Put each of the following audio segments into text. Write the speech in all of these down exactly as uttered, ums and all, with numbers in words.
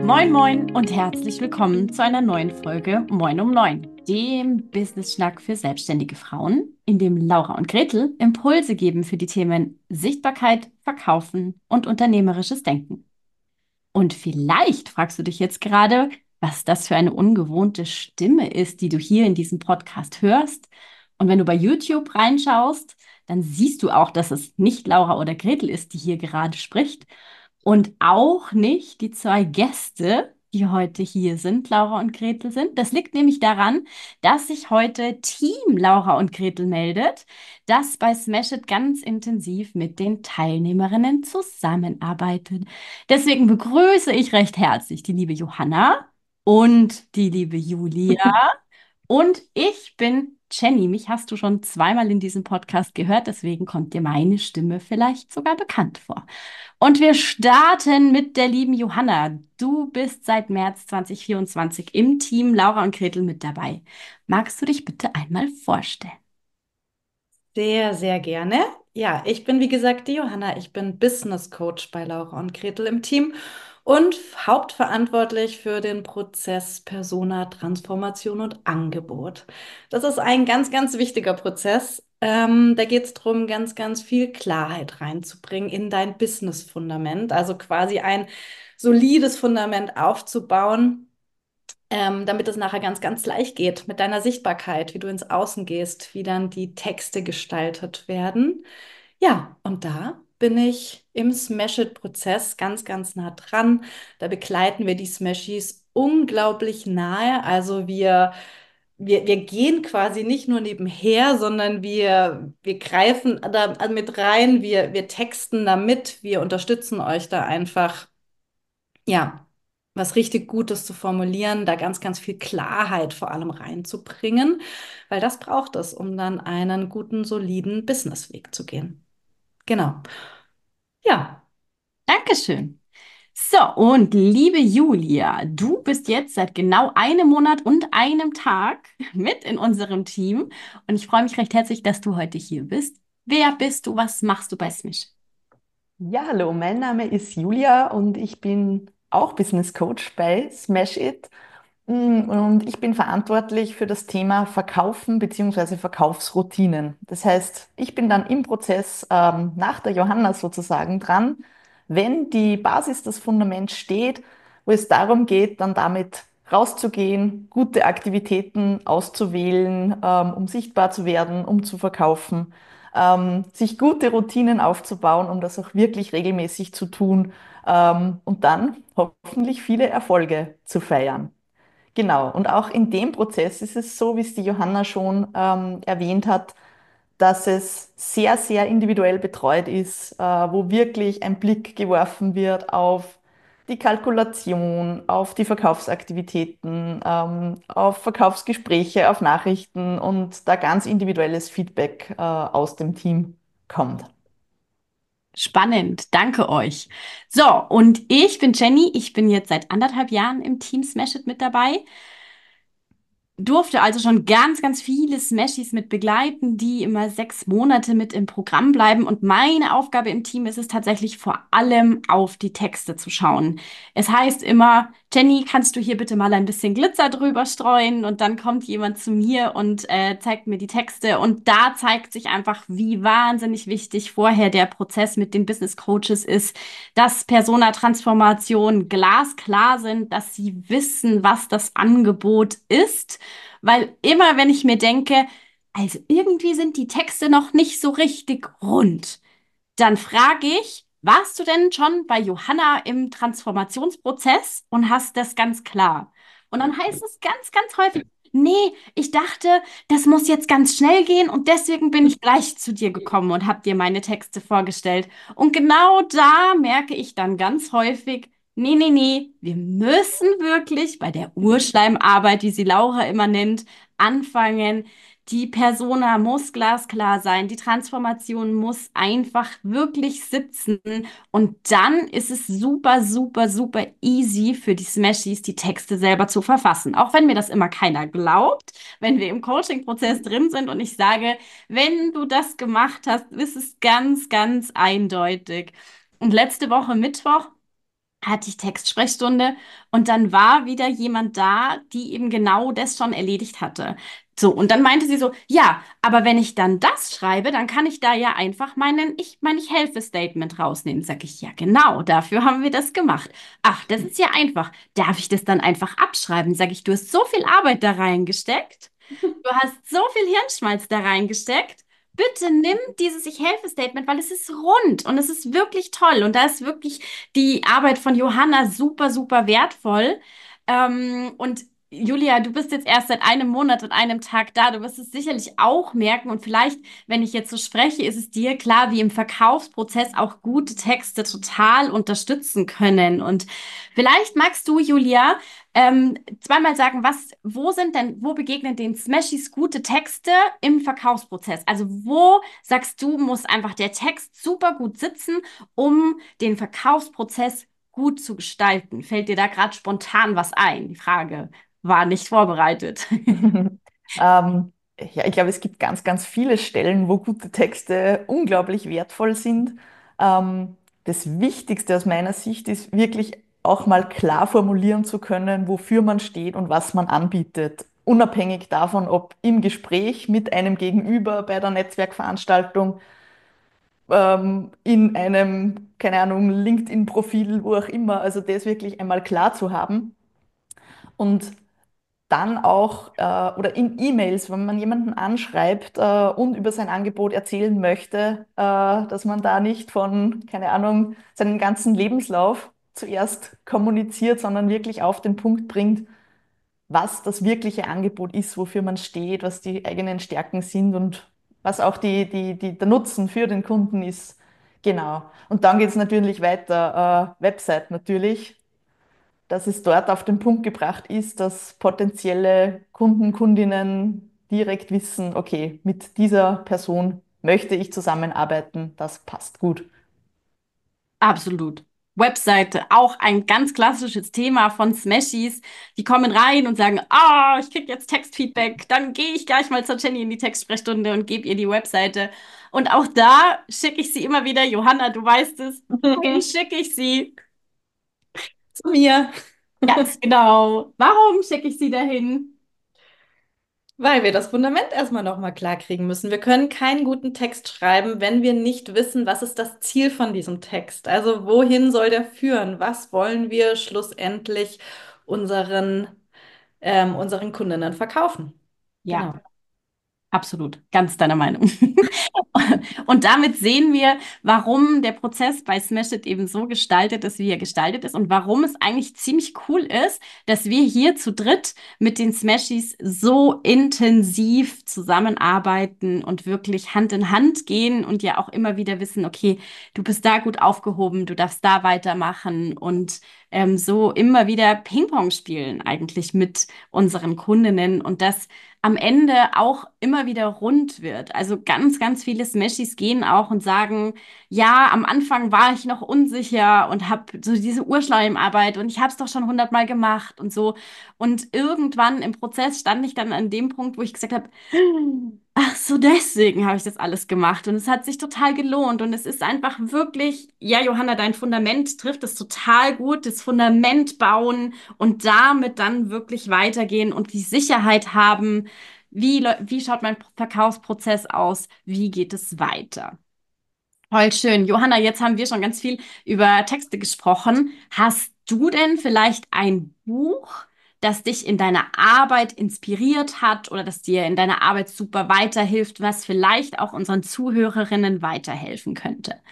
Moin Moin und herzlich willkommen zu einer neuen Folge Moin um neun, dem Business-Schnack für selbstständige Frauen, in dem Laura und Gretel Impulse geben für die Themen Sichtbarkeit, Verkaufen und unternehmerisches Denken. Und vielleicht fragst du dich jetzt gerade, was das für eine ungewohnte Stimme ist, die du hier in diesem Podcast hörst. Und wenn du bei YouTube reinschaust, dann siehst du auch, dass es nicht Laura oder Gretel ist, die hier gerade spricht. Und auch nicht die zwei Gäste, die heute hier sind, Laura und Gretel sind. Das liegt nämlich daran, dass sich heute Team Laura und Gretel meldet, das bei Smash It ganz intensiv mit den Teilnehmerinnen zusammenarbeitet. Deswegen begrüße ich recht herzlich die liebe Johanna und die liebe Julia. Und ich bin Jenny. Mich hast du schon zweimal in diesem Podcast gehört, deswegen kommt dir meine Stimme vielleicht sogar bekannt vor. Und wir starten mit der lieben Johanna. Du bist seit März zwanzig vierundzwanzig im Team Laura und Gretel mit dabei. Magst du dich bitte einmal vorstellen? Sehr, sehr gerne. Ja, ich bin wie gesagt die Johanna. Ich bin Business Coach bei Laura und Gretel im Team und hauptverantwortlich für den Prozess Persona, Transformation und Angebot. Das ist ein ganz, ganz wichtiger Prozess. Ähm, da geht es darum, ganz, ganz viel Klarheit reinzubringen in dein Business-Fundament, also quasi ein solides Fundament aufzubauen, ähm, damit es nachher ganz, ganz leicht geht mit deiner Sichtbarkeit, wie du ins Außen gehst, wie dann die Texte gestaltet werden. Ja, und da bin ich im Smash-It-Prozess ganz, ganz nah dran. Da begleiten wir die Smashies unglaublich nahe. Also wir, wir, wir gehen quasi nicht nur nebenher, sondern wir, wir greifen da mit rein, wir, wir texten da mit, wir unterstützen euch da einfach, ja, was richtig Gutes zu formulieren, da ganz, ganz viel Klarheit vor allem reinzubringen, weil das braucht es, um dann einen guten, soliden Businessweg zu gehen. Genau. Ja, Dankeschön. So, und liebe Julia, du bist jetzt seit genau einem Monat und einem Tag mit in unserem Team. Und ich freue mich recht herzlich, dass du heute hier bist. Wer bist du? Was machst du bei Smish? Ja, hallo, mein Name ist Julia und ich bin auch Business Coach bei Smash It. Mm, Und ich bin verantwortlich für das Thema Verkaufen bzw. Verkaufsroutinen. Das heißt, ich bin dann im Prozess ähm, nach der Johanna sozusagen dran, wenn die Basis, das Fundament steht, wo es darum geht, dann damit rauszugehen, gute Aktivitäten auszuwählen, ähm, um sichtbar zu werden, um zu verkaufen, ähm, sich gute Routinen aufzubauen, um das auch wirklich regelmäßig zu tun, ähm, und dann hoffentlich viele Erfolge zu feiern. Genau, und auch in dem Prozess ist es so, wie es die Johanna schon ähm, erwähnt hat, dass es sehr, sehr individuell betreut ist, äh, wo wirklich ein Blick geworfen wird auf die Kalkulation, auf die Verkaufsaktivitäten, ähm, auf Verkaufsgespräche, auf Nachrichten und da ganz individuelles Feedback äh, aus dem Team kommt. Spannend, danke euch. So, und ich bin Jenny. Ich bin jetzt seit anderthalb Jahren im Team Smash It mit dabei. Durfte also schon ganz, ganz viele Smashies mit begleiten, die immer sechs Monate mit im Programm bleiben. Und meine Aufgabe im Team ist es tatsächlich vor allem auf die Texte zu schauen. Es heißt immer, Jenny, kannst du hier bitte mal ein bisschen Glitzer drüber streuen? Und dann kommt jemand zu mir und äh, zeigt mir die Texte. Und da zeigt sich einfach, wie wahnsinnig wichtig vorher der Prozess mit den Business Coaches ist, dass Persona-Transformationen glasklar sind, dass sie wissen, was das Angebot ist. Weil immer, wenn ich mir denke, also irgendwie sind die Texte noch nicht so richtig rund, dann frage ich, warst du denn schon bei Johanna im Transformationsprozess und hast das ganz klar? Und dann heißt es ganz, ganz häufig, nee, ich dachte, das muss jetzt ganz schnell gehen und deswegen bin ich gleich zu dir gekommen und habe dir meine Texte vorgestellt. Und genau da merke ich dann ganz häufig, nee, nee, nee, wir müssen wirklich bei der Urschleimarbeit, wie sie Laura immer nennt, anfangen. Die Persona muss glasklar sein, die Transformation muss einfach wirklich sitzen und dann ist es super, super, super easy für die Smashies, die Texte selber zu verfassen. Auch wenn mir das immer keiner glaubt, wenn wir im Coaching-Prozess drin sind und ich sage, wenn du das gemacht hast, ist es ganz, ganz eindeutig. Und letzte Woche Mittwoch hatte ich Textsprechstunde und dann war wieder jemand da, die eben genau das schon erledigt hatte. So, und dann meinte sie so, ja, aber wenn ich dann das schreibe, dann kann ich da ja einfach meinen Ich, mein Ich-Helfe-Statement rausnehmen. Sag ich, ja, genau, dafür haben wir das gemacht. Ach, das ist ja einfach. Darf ich das dann einfach abschreiben? Sag ich, du hast so viel Arbeit da reingesteckt. Du hast so viel Hirnschmalz da reingesteckt. Bitte nimm dieses Ich-Helfe-Statement, weil es ist rund und es ist wirklich toll. Und da ist wirklich die Arbeit von Johanna super, super wertvoll. Ähm, und Julia, du bist jetzt erst seit einem Monat und einem Tag da. Du wirst es sicherlich auch merken. Und vielleicht, wenn ich jetzt so spreche, ist es dir klar, wie im Verkaufsprozess auch gute Texte total unterstützen können. Und vielleicht magst du, Julia, ähm, zweimal sagen, was, wo sind denn, wo begegnen den Smashies gute Texte im Verkaufsprozess? Also wo sagst du, muss einfach der Text super gut sitzen, um den Verkaufsprozess gut zu gestalten? Fällt dir da gerade spontan was ein? Die Frage war nicht vorbereitet. Ähm, ja, ich glaube, es gibt ganz, ganz viele Stellen, wo gute Texte unglaublich wertvoll sind. Ähm, das Wichtigste aus meiner Sicht ist wirklich auch mal klar formulieren zu können, wofür man steht und was man anbietet. Unabhängig davon, ob im Gespräch mit einem Gegenüber bei der Netzwerkveranstaltung, ähm, in einem, keine Ahnung, LinkedIn-Profil, wo auch immer. Also das wirklich einmal klar zu haben. Und dann auch äh, oder in E-Mails, wenn man jemanden anschreibt äh, und über sein Angebot erzählen möchte, äh, dass man da nicht von, keine Ahnung, seinem ganzen Lebenslauf zuerst kommuniziert, sondern wirklich auf den Punkt bringt, was das wirkliche Angebot ist, wofür man steht, was die eigenen Stärken sind und was auch die, die, die, der Nutzen für den Kunden ist. Genau. Und dann geht es natürlich weiter, äh, Website natürlich, dass es dort auf den Punkt gebracht ist, dass potenzielle Kunden, Kundinnen direkt wissen, okay, mit dieser Person möchte ich zusammenarbeiten, das passt gut. Absolut. Webseite, auch ein ganz klassisches Thema von Smashies. Die kommen rein und sagen, ah, ich krieg jetzt Textfeedback, dann gehe ich gleich mal zur Jenny in die Textsprechstunde und gebe ihr die Webseite. Und auch da schicke ich sie immer wieder, Johanna, du weißt es, wohin schicke ich sie? Zu mir. Ganz genau. Warum schicke ich sie dahin? Weil wir das Fundament erstmal nochmal klar kriegen müssen. Wir können keinen guten Text schreiben, wenn wir nicht wissen, was ist das Ziel von diesem Text. Also wohin soll der führen? Was wollen wir schlussendlich unseren, ähm, unseren Kundinnen verkaufen? Ja, Genau. absolut, ganz deiner Meinung. Und damit sehen wir, warum der Prozess bei Smash It eben so gestaltet ist, wie er gestaltet ist und warum es eigentlich ziemlich cool ist, dass wir hier zu dritt mit den Smashies so intensiv zusammenarbeiten und wirklich Hand in Hand gehen und ja auch immer wieder wissen, okay, du bist da gut aufgehoben, du darfst da weitermachen und ähm, so immer wieder Ping-Pong spielen eigentlich mit unseren Kundinnen und das am Ende auch immer wieder rund wird. Also ganz, ganz viele Smashies gehen auch und sagen, ja, am Anfang war ich noch unsicher und habe so diese Urschleimarbeit und ich habe es doch schon hundertmal gemacht und so. Und irgendwann im Prozess stand ich dann an dem Punkt, wo ich gesagt habe, ach so, deswegen habe ich das alles gemacht und es hat sich total gelohnt und es ist einfach wirklich, ja, Johanna, dein Fundament trifft es total gut, das Fundament bauen und damit dann wirklich weitergehen und die Sicherheit haben, wie, läu- wie schaut mein Verkaufsprozess aus, wie geht es weiter. Voll schön. Johanna, jetzt haben wir schon ganz viel über Texte gesprochen. Hast du denn vielleicht ein Buch, das dich in deiner Arbeit inspiriert hat oder das dir in deiner Arbeit super weiterhilft, was vielleicht auch unseren Zuhörerinnen weiterhelfen könnte?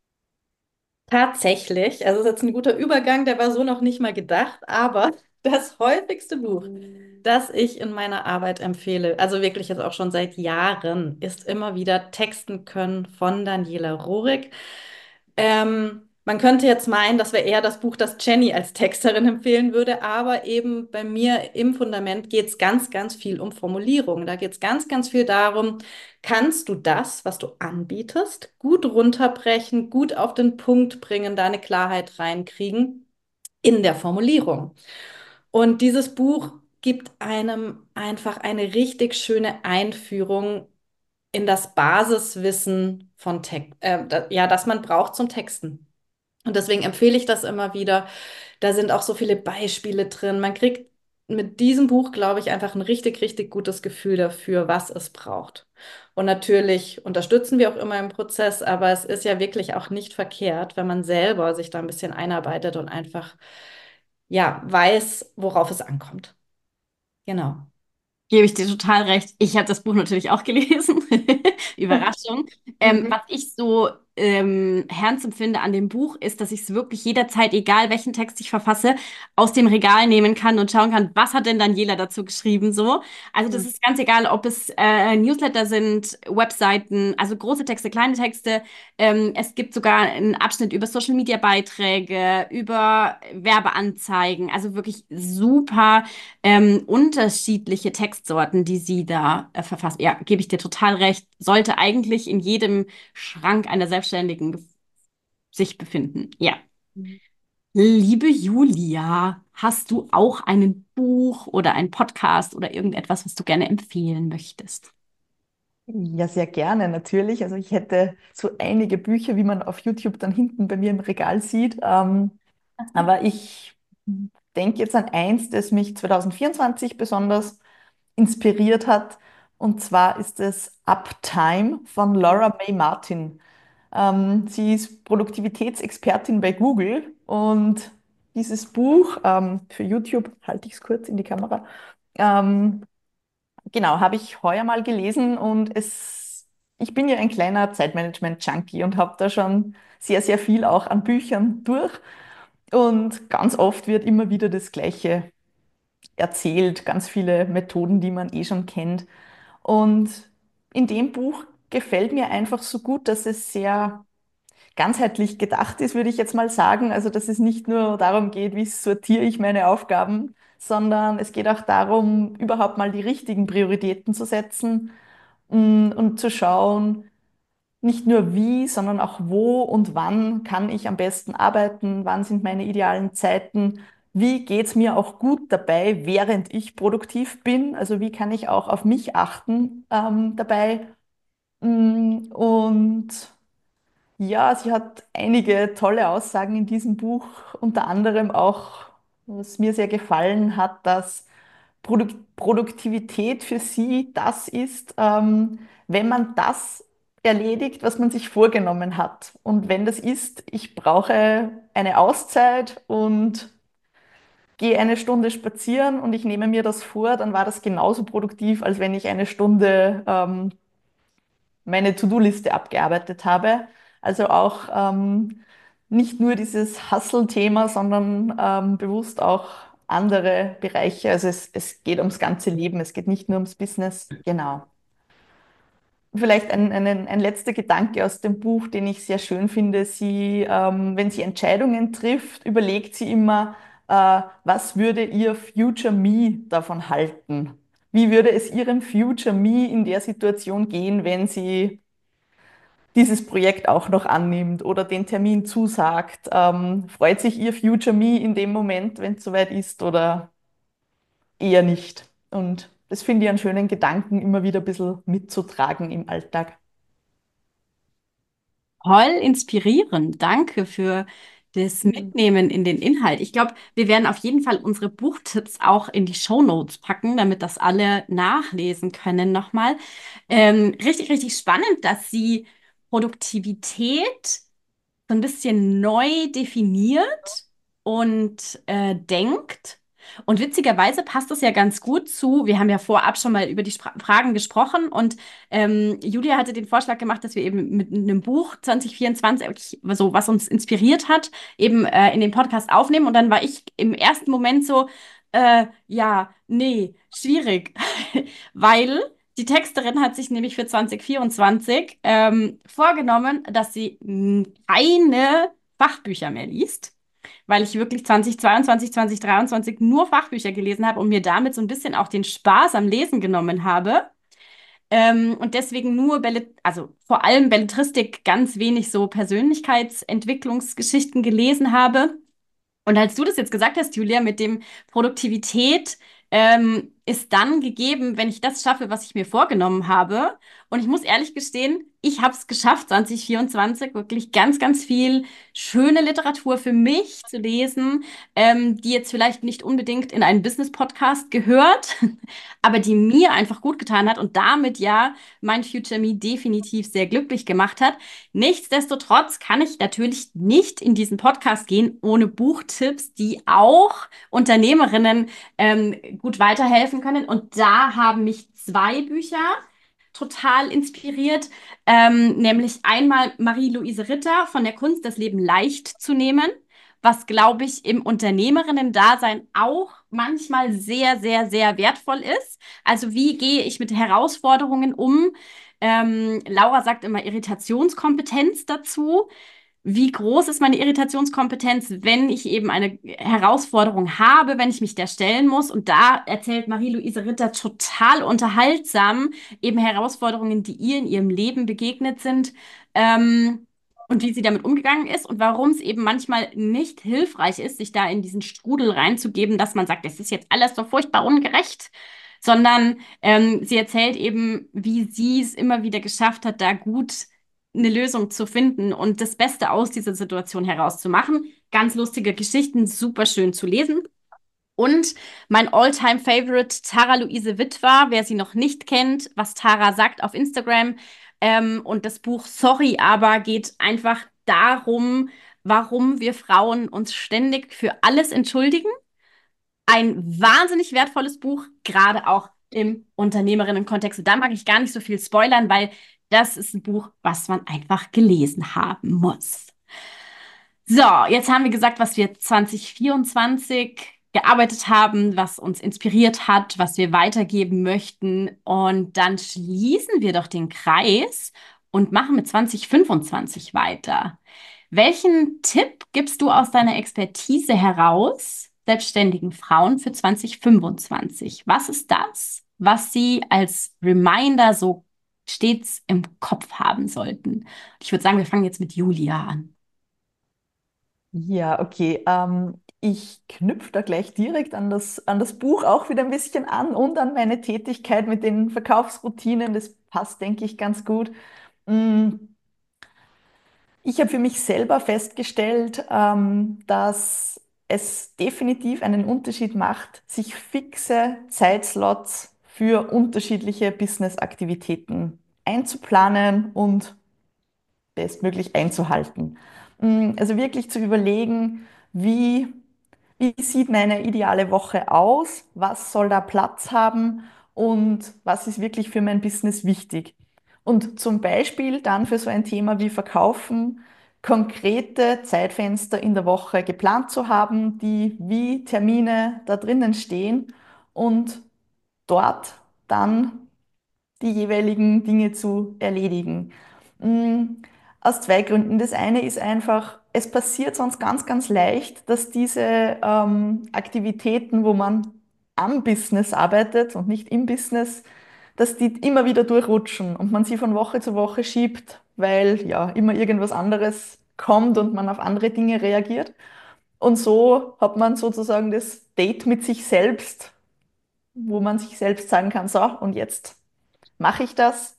Tatsächlich, also das ist jetzt ein guter Übergang, der war so noch nicht mal gedacht, aber das häufigste Buch, das ich in meiner Arbeit empfehle, also wirklich jetzt auch schon seit Jahren, ist immer wieder Texten können von Daniela Rohrig. Ähm, man könnte jetzt meinen, das wäre eher das Buch, das Jenny als Texterin empfehlen würde, aber eben bei mir im Fundament geht es ganz, ganz viel um Formulierung. Da geht es ganz, ganz viel darum, kannst du das, was du anbietest, gut runterbrechen, gut auf den Punkt bringen, da eine Klarheit reinkriegen in der Formulierung. Und dieses Buch gibt einem einfach eine richtig schöne Einführung in das Basiswissen von Text, äh, da, ja, das man braucht zum Texten. Und deswegen empfehle ich das immer wieder. Da sind auch so viele Beispiele drin. Man kriegt mit diesem Buch, glaube ich, einfach ein richtig, richtig gutes Gefühl dafür, was es braucht. Und natürlich unterstützen wir auch immer im Prozess, aber es ist ja wirklich auch nicht verkehrt, wenn man selber sich da ein bisschen einarbeitet und einfach, ja, weiß, worauf es ankommt. Genau. Gebe ich dir total recht. Ich habe das Buch natürlich auch gelesen. Überraschung. Ähm, Mhm. was ich so ähm, herzempfinde an dem Buch, ist, dass ich es wirklich jederzeit, egal welchen Text ich verfasse, aus dem Regal nehmen kann und schauen kann, was hat denn Daniela dazu geschrieben, so. Also das Mhm. ist ganz egal, ob es äh, Newsletter sind, Webseiten, also große Texte, kleine Texte. Ähm, es gibt sogar einen Abschnitt über Social-Media-Beiträge, über Werbeanzeigen. Also wirklich super ähm, unterschiedliche Textsorten, die sie da äh, verfasst. Ja, gebe ich dir total recht. Sollte eigentlich in jedem Schrank einer Selbstständigen bef- sich befinden. Ja. Liebe Julia, hast du auch ein Buch oder ein Podcast oder irgendetwas, was du gerne empfehlen möchtest? Ja, sehr gerne, natürlich. Also ich hätte so einige Bücher, wie man auf YouTube dann hinten bei mir im Regal sieht. Ähm, aber ich denke jetzt an eins, das mich zwanzig vierundzwanzig besonders inspiriert hat. Und zwar ist es Uptime von Laura May Martin. Ähm, sie ist Produktivitätsexpertin bei Google und dieses Buch, ähm, für YouTube halte ich es kurz in die Kamera, ähm, genau, habe ich heuer mal gelesen und es, ich bin ja ein kleiner Zeitmanagement-Junkie und habe da schon sehr, sehr viel auch an Büchern durch. Und ganz oft wird immer wieder das Gleiche erzählt, ganz viele Methoden, die man eh schon kennt. Und in dem Buch gefällt mir einfach so gut, dass es sehr ganzheitlich gedacht ist, würde ich jetzt mal sagen. Also, dass es nicht nur darum geht, wie sortiere ich meine Aufgaben, sondern es geht auch darum, überhaupt mal die richtigen Prioritäten zu setzen mm, und zu schauen, nicht nur wie, sondern auch wo und wann kann ich am besten arbeiten, wann sind meine idealen Zeiten, wie geht es mir auch gut dabei, während ich produktiv bin, also wie kann ich auch auf mich achten ähm, dabei. Mm, Und ja, sie hat einige tolle Aussagen in diesem Buch, unter anderem auch, was mir sehr gefallen hat, dass Produk Produktivität für sie das ist, ähm, wenn man das erledigt, was man sich vorgenommen hat. Und wenn das ist, ich brauche eine Auszeit und gehe eine Stunde spazieren und ich nehme mir das vor, dann war das genauso produktiv, als wenn ich eine Stunde ähm, meine To-Do-Liste abgearbeitet habe. Also auch ähm, nicht nur dieses Hustle-Thema, sondern ähm, bewusst auch andere Bereiche. Also es, es geht ums ganze Leben, es geht nicht nur ums Business. Genau. Vielleicht ein, ein, ein letzter Gedanke aus dem Buch, den ich sehr schön finde. Sie, ähm, wenn sie Entscheidungen trifft, überlegt sie immer, äh, was würde ihr Future Me davon halten? Wie würde es ihrem Future Me in der Situation gehen, wenn sie dieses Projekt auch noch annimmt oder den Termin zusagt? Ähm, freut sich Ihr Future Me in dem Moment, wenn es soweit ist, oder eher nicht? Und das finde ich einen schönen Gedanken, immer wieder ein bisschen mitzutragen im Alltag. Toll inspirierend. Danke für das Mhm. Mitnehmen in den Inhalt. Ich glaube, wir werden auf jeden Fall unsere Buchtipps auch in die Shownotes packen, damit das alle nachlesen können nochmal. Ähm, richtig, richtig spannend, dass sie Produktivität so ein bisschen neu definiert und äh, denkt. Und witzigerweise passt das ja ganz gut zu. Wir haben ja vorab schon mal über die Spra Fragen gesprochen und ähm, Julia hatte den Vorschlag gemacht, dass wir eben mit einem Buch zwanzig vierundzwanzig, so was uns inspiriert hat, eben äh, in den Podcast aufnehmen. Und dann war ich im ersten Moment so, äh, ja, nee, schwierig, weil die Texterin hat sich nämlich für zwanzig vierundzwanzig ähm, vorgenommen, dass sie mh, keine Fachbücher mehr liest, weil ich wirklich zwanzig zweiundzwanzig, zwanzig dreiundzwanzig nur Fachbücher gelesen habe und mir damit so ein bisschen auch den Spaß am Lesen genommen habe. Ähm, und deswegen nur Bellet also vor allem Belletristik, ganz wenig so Persönlichkeitsentwicklungsgeschichten gelesen habe. Und als du das jetzt gesagt hast, Julia, mit dem Produktivität ähm, ist dann gegeben, wenn ich das schaffe, was ich mir vorgenommen habe. Und ich muss ehrlich gestehen, ich habe es geschafft, zwanzig vierundzwanzig wirklich ganz, ganz viel schöne Literatur für mich zu lesen, ähm, die jetzt vielleicht nicht unbedingt in einen Business-Podcast gehört, aber die mir einfach gut getan hat und damit ja mein Future Me definitiv sehr glücklich gemacht hat. Nichtsdestotrotz kann ich natürlich nicht in diesen Podcast gehen ohne Buchtipps, die auch Unternehmerinnen ähm, gut weiterhelfen können. Und da haben mich zwei Bücher total inspiriert, ähm, nämlich einmal Marie-Louise Ritter von der Kunst, das Leben leicht zu nehmen, was, glaube ich, im Unternehmerinnen-Dasein auch manchmal sehr, sehr, sehr wertvoll ist. Also wie gehe ich mit Herausforderungen um? Ähm, Laura sagt immer Irritationskompetenz dazu. Wie groß ist meine Irritationskompetenz, wenn ich eben eine Herausforderung habe, wenn ich mich der stellen muss? Und da erzählt Marie-Louise Ritter total unterhaltsam eben Herausforderungen, die ihr in ihrem Leben begegnet sind, ähm, und wie sie damit umgegangen ist und warum es eben manchmal nicht hilfreich ist, sich da in diesen Strudel reinzugeben, dass man sagt, es ist jetzt alles so furchtbar ungerecht, sondern ähm, sie erzählt eben, wie sie es immer wieder geschafft hat, da gut eine Lösung zu finden und das Beste aus dieser Situation herauszumachen. Ganz lustige Geschichten, super schön zu lesen. Und mein All-Time-Favorite, Tara Luise Witwer, wer sie noch nicht kennt, was Tara sagt auf Instagram. Ähm, und das Buch Sorry aber geht einfach darum, warum wir Frauen uns ständig für alles entschuldigen. Ein wahnsinnig wertvolles Buch, gerade auch im Unternehmerinnen-Kontext. Und da mag ich gar nicht so viel spoilern, weil das ist ein Buch, was man einfach gelesen haben muss. So, jetzt haben wir gesagt, was wir zwanzig vierundzwanzig gearbeitet haben, was uns inspiriert hat, was wir weitergeben möchten. Und dann schließen wir doch den Kreis und machen mit zwanzig fünfundzwanzig weiter. Welchen Tipp gibst du aus deiner Expertise heraus selbstständigen Frauen für zwanzig fünfundzwanzig? Was ist das, was sie als Reminder so stets im Kopf haben sollten? Ich würde sagen, wir fangen jetzt mit Julia an. Ja, okay. Ähm, ich knüpfe da gleich direkt an das, an das Buch auch wieder ein bisschen an und an meine Tätigkeit mit den Verkaufsroutinen. Das passt, denke ich, ganz gut. Mm, Ich habe für mich selber festgestellt, ähm, dass es definitiv einen Unterschied macht, sich fixe Zeitslots für unterschiedliche Business-Aktivitäten einzuplanen und bestmöglich einzuhalten. Mm, Also wirklich zu überlegen, wie, wie sieht meine ideale Woche aus, was soll da Platz haben und was ist wirklich für mein Business wichtig. Und zum Beispiel dann für so ein Thema wie Verkaufen konkrete Zeitfenster in der Woche geplant zu haben, die wie Termine da drinnen stehen und dort dann die jeweiligen Dinge zu erledigen. Mm, Aus zwei Gründen. Das eine ist einfach, es passiert sonst ganz, ganz leicht, dass diese ähm, Aktivitäten, wo man am Business arbeitet und nicht im Business, dass die immer wieder durchrutschen und man sie von Woche zu Woche schiebt, weil ja immer irgendwas anderes kommt und man auf andere Dinge reagiert. Und so hat man sozusagen das Date mit sich selbst, wo man sich selbst sagen kann, so, und jetzt mache ich das.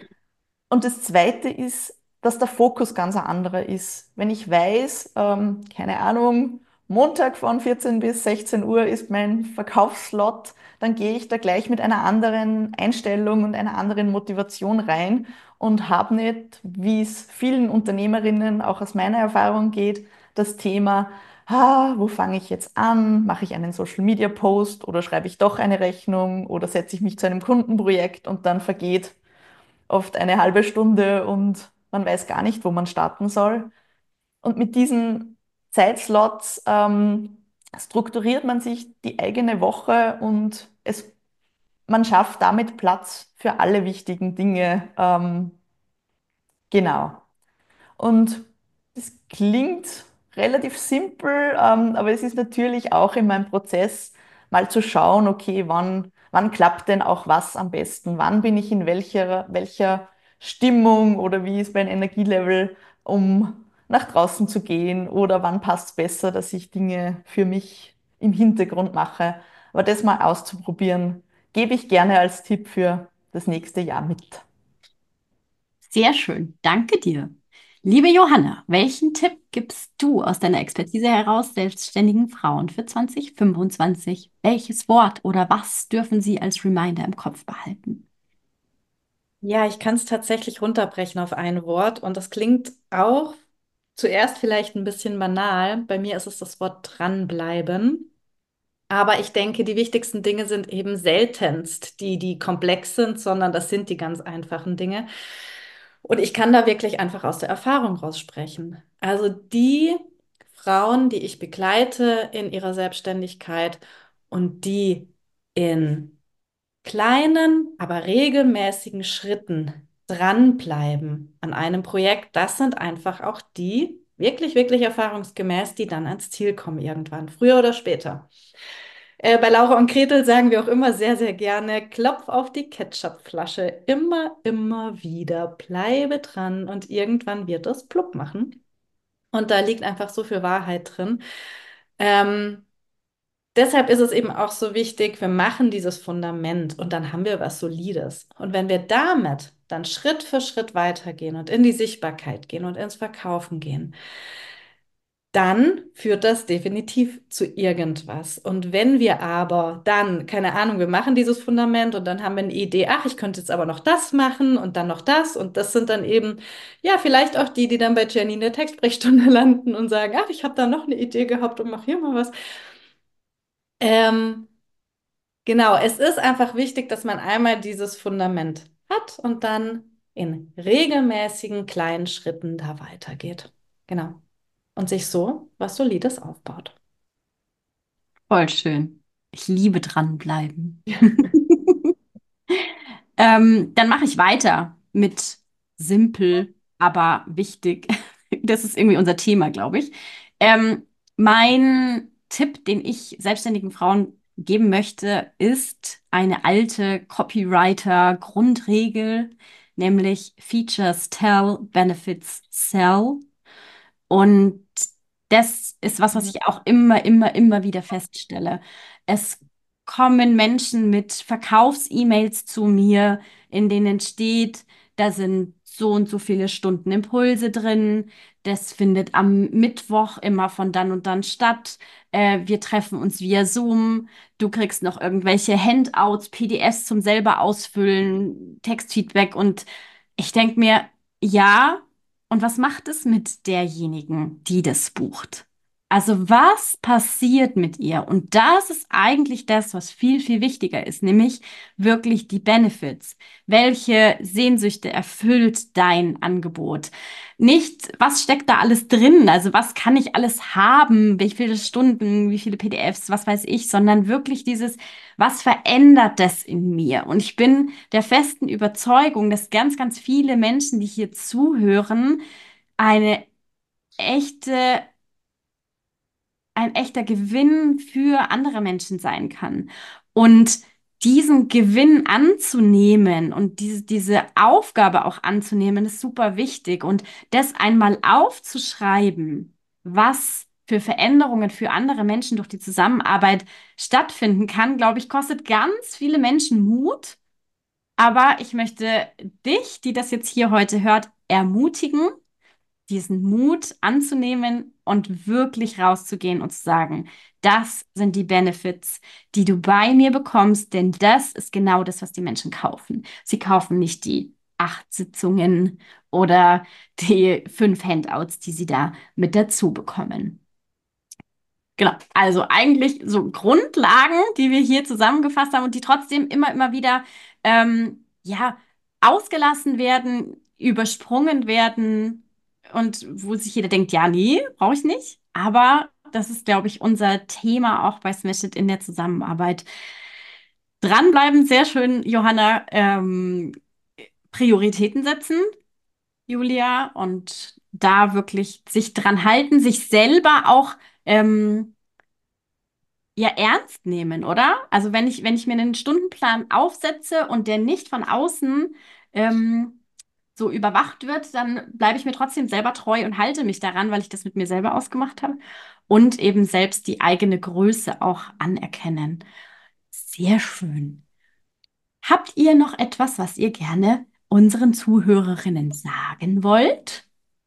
Und das Zweite ist, dass der Fokus ganz ein anderer ist. Wenn ich weiß, ähm, keine Ahnung, Montag von vierzehn bis sechzehn Uhr ist mein Verkaufsslot, dann gehe ich da gleich mit einer anderen Einstellung und einer anderen Motivation rein und habe nicht, wie es vielen Unternehmerinnen auch aus meiner Erfahrung geht, das Thema, ah, wo fange ich jetzt an? Mache ich einen Social Media Post oder schreibe ich doch eine Rechnung oder setze ich mich zu einem Kundenprojekt und dann vergeht oft eine halbe Stunde und man weiß gar nicht, wo man starten soll. Und mit diesen Zeitslots ähm, strukturiert man sich die eigene Woche und es, man schafft damit Platz für alle wichtigen Dinge. Ähm, genau. Und das klingt relativ simpel, ähm, aber es ist natürlich auch in meinem Prozess mal zu schauen, okay, wann, wann klappt denn auch was am besten? Wann bin ich in welcher, welcher Stimmung oder wie ist mein Energielevel, um nach draußen zu gehen? Oder wann passt es besser, dass ich Dinge für mich im Hintergrund mache? Aber das mal auszuprobieren, gebe ich gerne als Tipp für das nächste Jahr mit. Sehr schön. Danke dir. Liebe Johanna, welchen Tipp gibst du aus deiner Expertise heraus selbstständigen Frauen für zwanzig fünfundzwanzig? Welches Wort oder was dürfen sie als Reminder im Kopf behalten? Ja, ich kann es tatsächlich runterbrechen auf ein Wort und das klingt auch zuerst vielleicht ein bisschen banal. Bei mir ist es das Wort dranbleiben. Aber ich denke, die wichtigsten Dinge sind eben seltenst die, die komplex sind, sondern das sind die ganz einfachen Dinge. Und ich kann da wirklich einfach aus der Erfahrung raussprechen. Also die Frauen, die ich begleite in ihrer Selbstständigkeit und die in kleinen, aber regelmäßigen Schritten dranbleiben an einem Projekt, das sind einfach auch die, wirklich, wirklich erfahrungsgemäß, die dann ans Ziel kommen irgendwann, früher oder später. Äh, bei Laura und Gretel sagen wir auch immer sehr, sehr gerne, klopf auf die Ketchupflasche, immer, immer wieder, bleibe dran und irgendwann wird es plupp machen. Und da liegt einfach so viel Wahrheit drin. Ähm, Deshalb ist es eben auch so wichtig, wir machen dieses Fundament und dann haben wir was Solides. Und wenn wir damit dann Schritt für Schritt weitergehen und in die Sichtbarkeit gehen und ins Verkaufen gehen, dann führt das definitiv zu irgendwas. Und wenn wir aber dann, keine Ahnung, wir machen dieses Fundament und dann haben wir eine Idee, ach, ich könnte jetzt aber noch das machen und dann noch das und das sind dann eben, ja, vielleicht auch die, die dann bei Jenny in der Textsprechstunde landen und sagen, ach, ich habe da noch eine Idee gehabt und mache hier mal was. Ähm, Genau, es ist einfach wichtig, dass man einmal dieses Fundament hat und dann in regelmäßigen kleinen Schritten da weitergeht. Genau. Und sich so was Solides aufbaut. Voll schön. Ich liebe dranbleiben. Ähm, dann mache ich weiter mit simpel, aber wichtig. Das ist irgendwie unser Thema, glaube ich. Ähm, Mein Tipp, den ich selbstständigen Frauen geben möchte, ist eine alte Copywriter-Grundregel, nämlich Features tell, Benefits sell. Und das ist was, was Mhm. ich auch immer, immer, immer wieder feststelle. Es kommen Menschen mit Verkaufs-E-Mails zu mir, in denen steht, da sind so und so viele Stunden Impulse drin. Das findet am Mittwoch immer von dann und dann statt. Äh, wir treffen uns via Zoom. Du kriegst noch irgendwelche Handouts, P D Fs zum selber ausfüllen, Textfeedback. Und ich denke mir, ja. Und was macht es mit derjenigen, die das bucht? Also was passiert mit ihr? Und das ist eigentlich das, was viel, viel wichtiger ist, nämlich wirklich die Benefits. Welche Sehnsüchte erfüllt dein Angebot? Nicht, was steckt da alles drin? Also was kann ich alles haben? Wie viele Stunden, wie viele P D Fs, was weiß ich, sondern wirklich dieses, was verändert das in mir? Und ich bin der festen Überzeugung, dass ganz, ganz viele Menschen, die hier zuhören, eine echte, ein echter Gewinn für andere Menschen sein kann. Und diesen Gewinn anzunehmen und diese, diese Aufgabe auch anzunehmen, ist super wichtig. Und das einmal aufzuschreiben, was für Veränderungen für andere Menschen durch die Zusammenarbeit stattfinden kann, glaube ich, kostet ganz viele Menschen Mut. Aber ich möchte dich, die das jetzt hier heute hört, ermutigen, diesen Mut anzunehmen und wirklich rauszugehen und zu sagen, das sind die Benefits, die du bei mir bekommst, denn das ist genau das, was die Menschen kaufen. Sie kaufen nicht die acht Sitzungen oder die fünf Handouts, die sie da mit dazu bekommen. Genau, also eigentlich so Grundlagen, die wir hier zusammengefasst haben und die trotzdem immer, immer wieder ähm, ja, ausgelassen werden, übersprungen werden und wo sich jeder denkt, ja, nee, brauche ich nicht. Aber das ist, glaube ich, unser Thema auch bei Smash It in der Zusammenarbeit. Dranbleiben, sehr schön, Johanna. Ähm, Prioritäten setzen, Julia, und da wirklich sich dran halten, sich selber auch ähm, ja ernst nehmen, oder? Also wenn ich, wenn ich mir einen Stundenplan aufsetze und der nicht von außen ähm, so überwacht wird, dann bleibe ich mir trotzdem selber treu und halte mich daran, weil ich das mit mir selber ausgemacht habe. Und eben selbst die eigene Größe auch anerkennen. Sehr schön. Habt ihr noch etwas, was ihr gerne unseren Zuhörerinnen sagen wollt?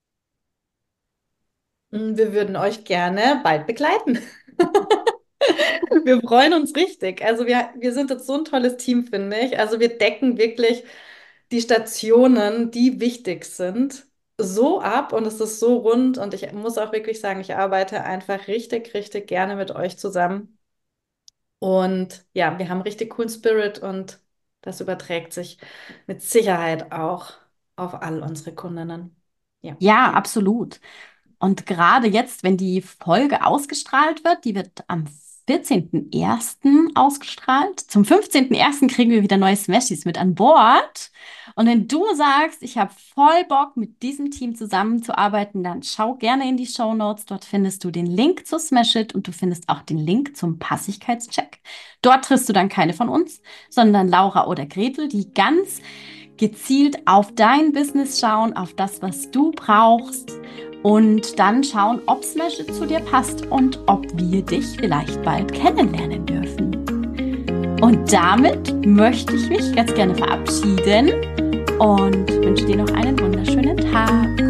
Wir würden euch gerne bald begleiten. Wir freuen uns richtig. Also wir, wir sind jetzt so ein tolles Team, finde ich. Also wir decken wirklich die Stationen, die wichtig sind, so ab und es ist so rund. Und ich muss auch wirklich sagen, ich arbeite einfach richtig, richtig gerne mit euch zusammen. Und ja, wir haben richtig coolen Spirit und das überträgt sich mit Sicherheit auch auf all unsere Kundinnen. Ja. Ja, absolut. Und gerade jetzt, wenn die Folge ausgestrahlt wird, die wird am vierzehnten ersten ausgestrahlt. Zum fünfzehnten ersten kriegen wir wieder neue Smashies mit an Bord. Und wenn du sagst, ich habe voll Bock, mit diesem Team zusammenzuarbeiten, dann schau gerne in die Shownotes. Dort findest du den Link zu Smash It und du findest auch den Link zum Passigkeitscheck. Dort triffst du dann keine von uns, sondern Laura oder Gretel, die ganz gezielt auf dein Business schauen, auf das, was du brauchst und dann schauen, ob Smash It zu dir passt und ob wir dich vielleicht bald kennenlernen dürfen. Und damit möchte ich mich ganz gerne verabschieden und wünsche dir noch einen wunderschönen Tag.